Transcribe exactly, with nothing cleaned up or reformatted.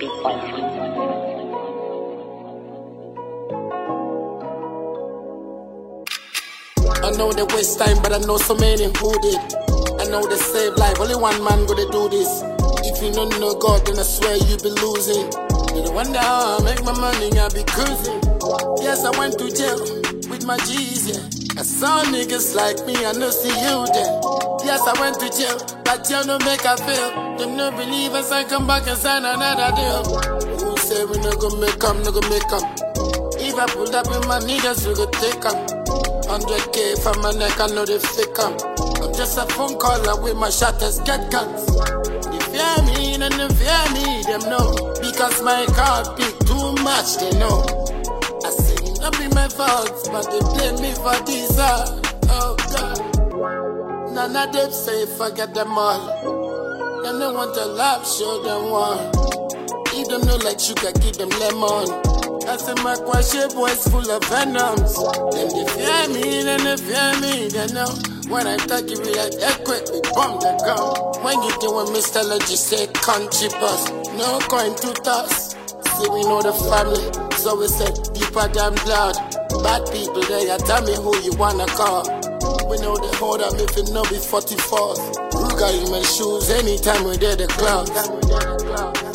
I know they waste time, but I know so many who did. I know they save life, only one man gonna do this. If you don't know God, then I swear you be losing. You don't wonder how I make my money, I be cruising. Yes, I went to jail with my G's, yeah. I saw niggas like me, I know see you there. Yes, I went to jail, but jail no make I feel. Them no believe us, I come back and sign another deal. Who say we no go make come, no go make come. If I pull up with my needles, we go take come. one hundred K from my neck, I know they fake come. I'm just a phone caller with my shutters, get guns. They fear me, and they fear me, them know. Because my car big too much, they know. I say, it not be my fault, but they blame me for this, uh, oh God. None of them say, forget them all. Them don't want to laugh, show them one. Eat them no like sugar, give them lemon. I say my question boys full of venoms. Them they fear me, then they fear me, they know. When I talk you like earthquake, we bomb the gun. When you doing Mister Leggy say country bus, no coin to toss. See we know the family, so we say deeper than blood. Bad people there, you tell me who you wanna call. We know they hold up if it no be forty-fours. Ruga in my shoes anytime we did the clouds.